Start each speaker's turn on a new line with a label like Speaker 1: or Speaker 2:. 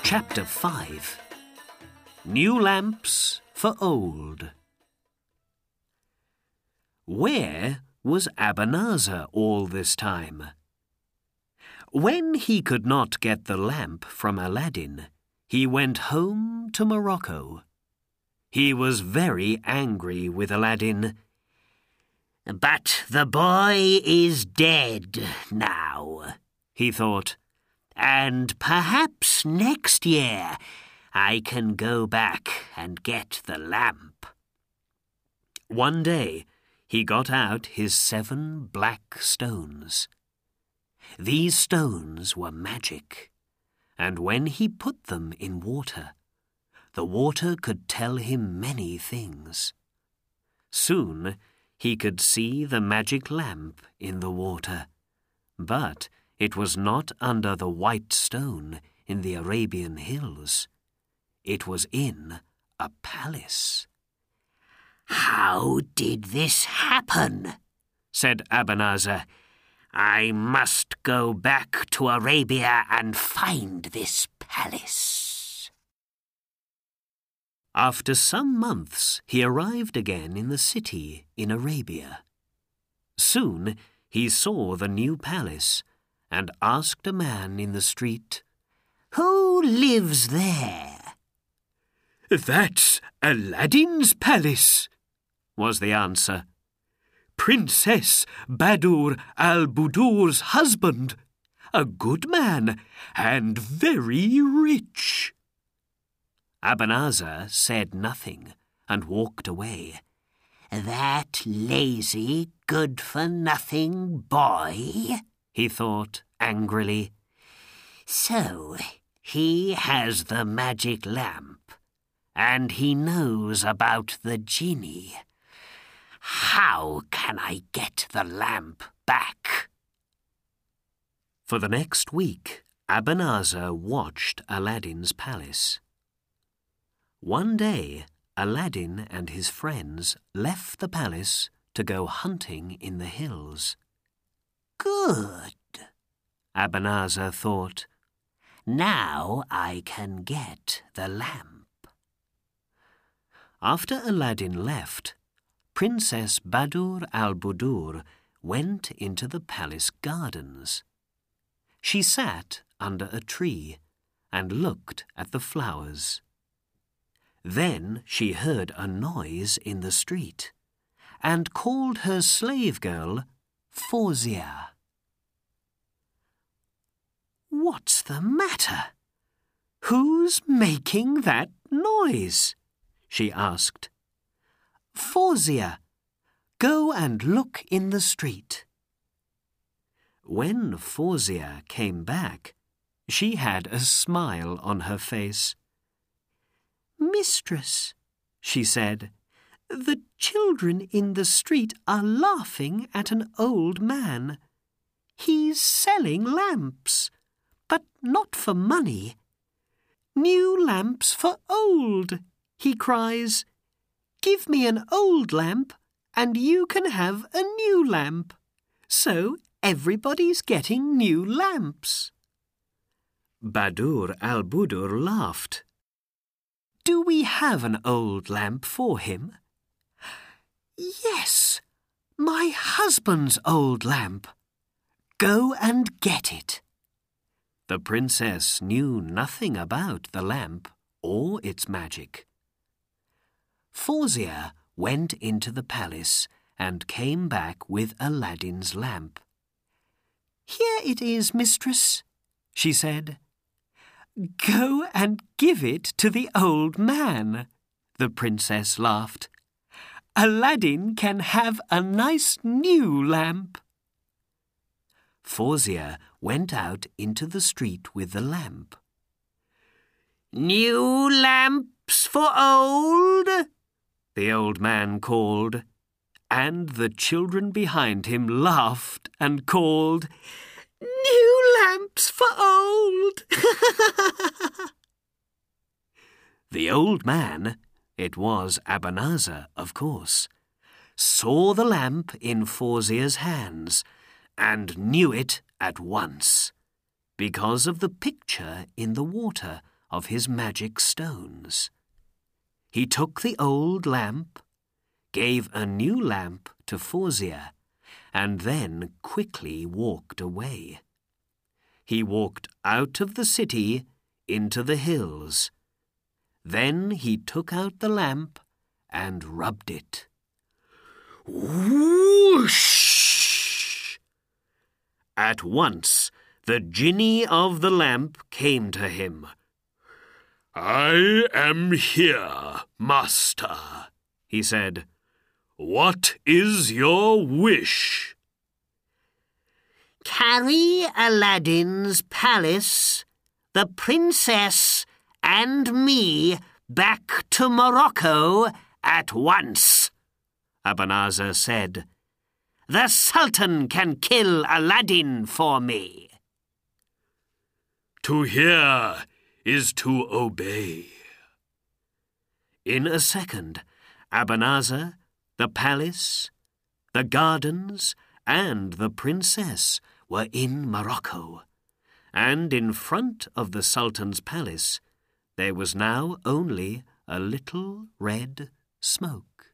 Speaker 1: Chapter 5. New Lamps for Old. Where was Abanazar all this time? When he could not get the lamp from Aladdin, he went home to Morocco. He was very angry with Aladdin. "But the boy is dead now," he thought, "and perhaps next year I can go back and get the lamp." One day he got out his 7 black stones. These stones were magic, and when he put them in water, the water could tell him many things. Soon he could see the magic lamp in the water, but it was not under the white stone in the Arabian hills. It was in a palace. "How did this happen?" said Abanazar. "I must go back to Arabia and find this palace." After some months, he arrived again in the city in Arabia. Soon he saw the new palace and asked a man in the street, "Who lives there?" "That's Aladdin's palace," was the answer. "Princess Badur al-Budur's husband, a good man and very rich." Abanazar said nothing and walked away. "That lazy, good-for-nothing boy," he thought angrily. "So he has the magic lamp, and he knows about the genie. How can I get the lamp back?" For the next week, Abanazar watched Aladdin's palace. One day, Aladdin and his friends left the palace to go hunting in the hills. "Good," Abanazar thought. "Now I can get the lamp." After Aladdin left, Princess Badur al-Budur went into the palace gardens. She sat under a tree and looked at the flowers. Then she heard a noise in the street and called her slave girl Fawzia. "What's the matter? Who's making that noise?" she asked. "Fawzia, go and look in the street." When Fawzia came back, she had a smile on her face. "Mistress," she said, "the children in the street are laughing at an old man. He's selling lamps, but not for money. 'New lamps for old,' he cries. 'Give me an old lamp and you can have a new lamp.' So everybody's getting new lamps." Badur al-Budur laughed. "Do we have an old lamp for him?" "Yes, my husband's old lamp. Go and get it." The princess knew nothing about the lamp or its magic. Fawzia went into the palace and came back with Aladdin's lamp. "Here it is, mistress," she said. "Go and give it to the old man," the princess laughed. "Aladdin can have a nice new lamp." Fawzia went out into the street with the lamp. "New lamps for old?" the old man called, and the children behind him laughed and called, "New lamps for old!" The old man, it was Abanazar, of course, saw the lamp in Fawzia's hands and knew it at once, because of the picture in the water of his magic stones. He took the old lamp, gave a new lamp to Fawzia, and then quickly walked away. He walked out of the city into the hills. Then he took out the lamp and rubbed it. Whoosh! At once the Jinni of the lamp came to him. "I am here, Master," he said. "What is your wish?" "Carry Aladdin's palace, the princess, and me back to Morocco at once," Abanazar said. "The Sultan can kill Aladdin for me." "To hear is to obey." In a second, Abanazar, the palace, the gardens, and the princess were in Morocco, and in front of the Sultan's palace there was now only a little red smoke.